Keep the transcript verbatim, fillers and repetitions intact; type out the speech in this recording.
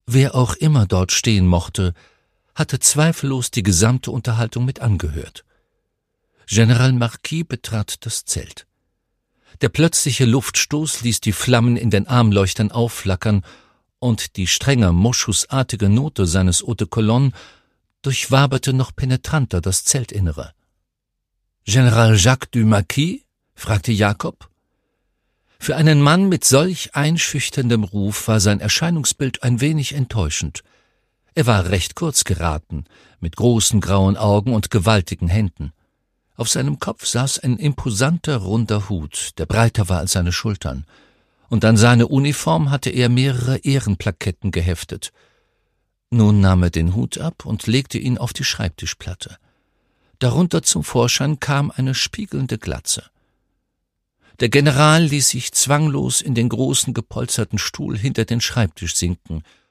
Wer auch immer dort stehen mochte, hatte zweifellos die gesamte Unterhaltung mit angehört. General Marquis betrat das Zelt. Der plötzliche Luftstoß ließ die Flammen in den Armleuchtern aufflackern, und die strenge, moschusartige Note seines Eau de Cologne durchwaberte noch penetranter das Zeltinnere. »General Jacques du Marquis?« fragte Jakob. Für einen Mann mit solch einschüchterndem Ruf war sein Erscheinungsbild ein wenig enttäuschend. Er war recht kurz geraten, mit großen grauen Augen und gewaltigen Händen. Auf seinem Kopf saß ein imposanter, runder Hut, der breiter war als seine Schultern, und an seine Uniform hatte er mehrere Ehrenplaketten geheftet. Nun nahm er den Hut ab und legte ihn auf die Schreibtischplatte. Darunter zum Vorschein kam eine spiegelnde Glatze. Der General ließ sich zwanglos in den großen gepolsterten Stuhl hinter den Schreibtisch sinken